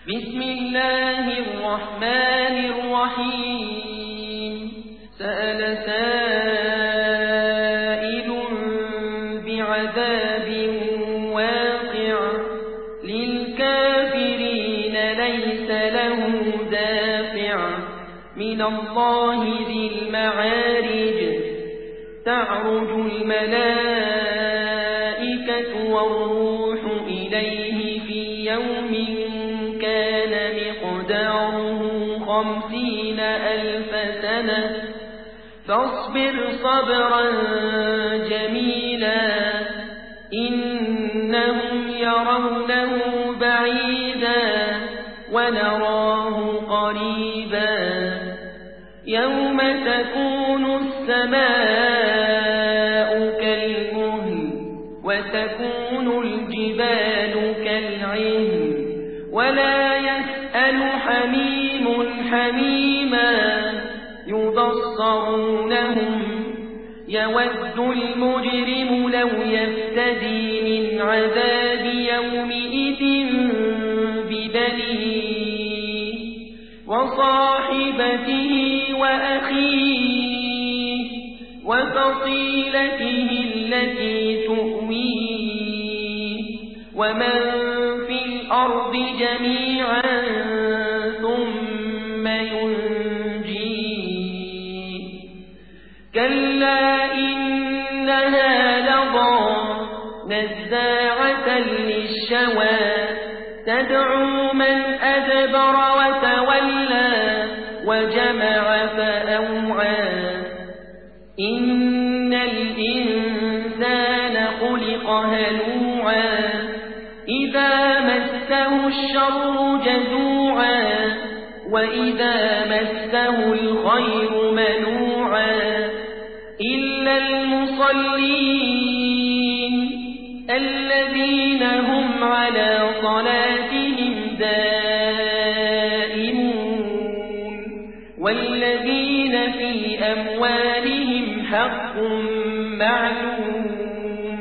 بسم الله الرحمن الرحيم سأل سائل بعذاب واقع للكافرين ليس له دافع من الله ذي المعارج تعرج الملائكة والروح إليه في يوم كان مقداره 50,000 سنة فاصبر صبرا جميلا إنهم يرونه بعيدا ونراه قريبا يوم تكون السماء كالمهل وتكون الجبال كالعهن ولا يسأل حميم حميما يبصرونهم يود المجرم لو يفتدي من عذاب يومئذ ببنيه وصاحبته وأخيه وفصيلته التي تؤويه ومن في الأرض جميعا ثم ينجيه كلا إنها لظى نزاعة للشوى تدعو من أدبر وتولى وجمع فأوعى إن الإنسان خلق هلوعا إذا مسه الشر جزوعا وإذا مسه الخير منوعا إلا المصلين الذين هم على صلاتهم دائمون والذين في أموالهم حق معلوم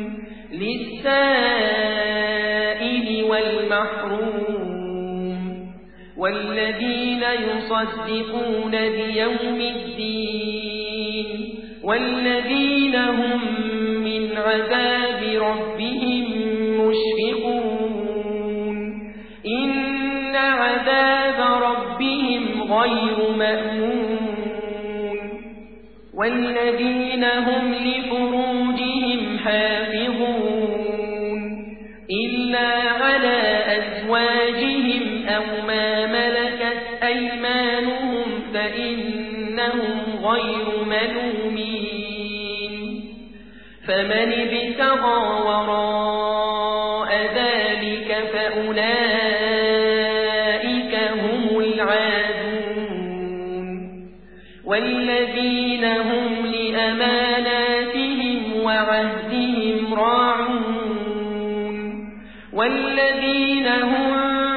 للسائل والمحروم والذين يصدقون بيوم الدين والذين هم من عذاب ربهم مشفقون إن عذاب ربهم غير مأمون والذين هم لفروجهم حافظون إلا على أزواجهم أو ما ملكت أيمانهم فإنهم غير ملومين فمن ابتغى وراء ذلك فأولئك هم العادون والذين هم لأماناتهم وعهدهم راعون والذين هم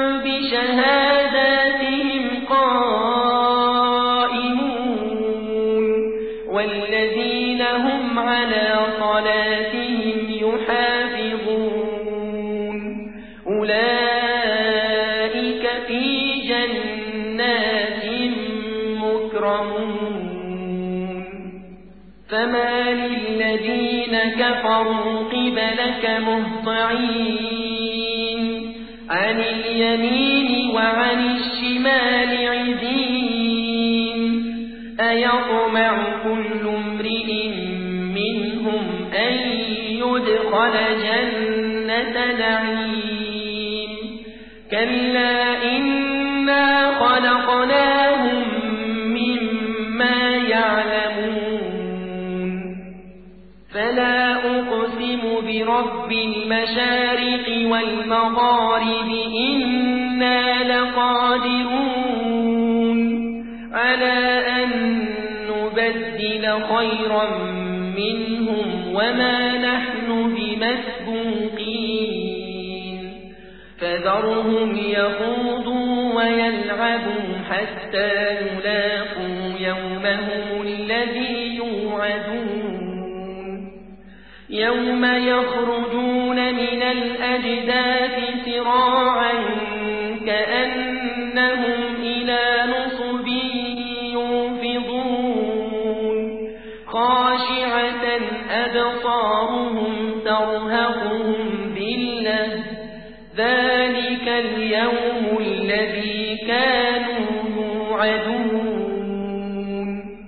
بشهاداتهم قائمون والذين هم على صلاتهم يحافظون أولئك في جنات مكرمون فما للذين كفروا قبلك مهطعين عن اليمين وعن الشمال عزين أيطمع كل امرئ منهم أن يدخل جنة نعيم كلا إنا خلقناهم مما يعلمون فلا أقسم برب المشارق والمغارب إنا لقادرون على أن نبدل خيرا منهم وما نحن بمسبوقين فذرهم يخوضوا ويلعبوا حتى يلاقوا يومهم الذي يوعدون يوم يخرجون من الأجداث سراعا كأن وترهقهم ذلة ذلك اليوم الذي كانوا يوعدون